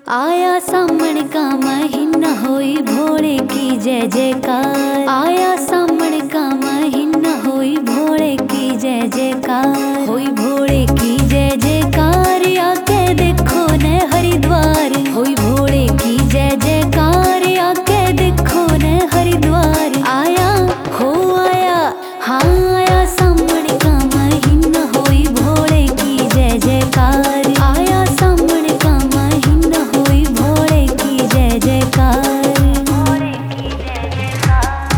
आया सामण का महीना होई भोले की जय जयकार। आया सामण का महीना होई भोले की जय जयकार। होई भोले की जय जयकार आके देखो न हरिद्वार। होई भोले की जय जयकार आके देखो न हरिद्वार। आया हो आया हाँ आया सामण का महीना होई भोले की जय जयकार। आया सामण का महीना होई भोले की जय जयकार। भोले की जय जयकार।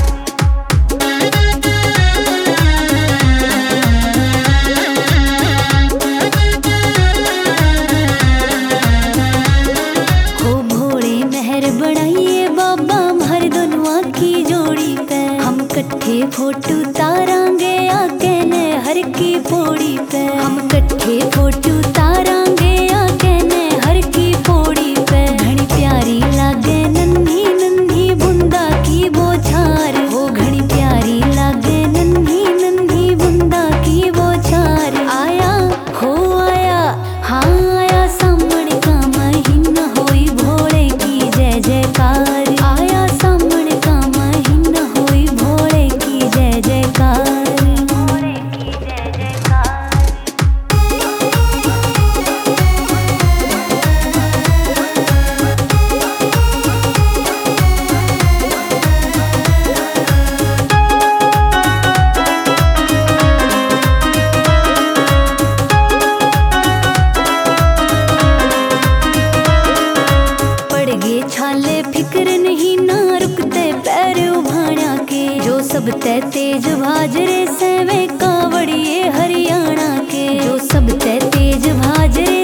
हो भोले मेहर बढ़ाइए बाबा हर दोनों की जोड़ी पे। हम कट्ठे फोटो तारांगे आके न हर की पौड़ी पे। हम कट्ठे फोटो तारांगे आके न हर की पौड़ी पे। घनी प्यारी लागे नन्ही नन्ही बुंदा की बोछार। हो घनी प्यारी लागे नन्ही नन्ही बुंदा की बोछार। आया हो आया हाँ आया सामण का महीना होई भोले की जय जयकार। आया सामण का महीना होई भोले की जय जयकार। भोले की जय जयकार। पड़ गए छाले फिक्र नहीं ना रुकते पैर उभाणा के। जो सब ते तेज भाजरे से वे कावड़िए हरियाणा के। जो सब ते तेज भाजरे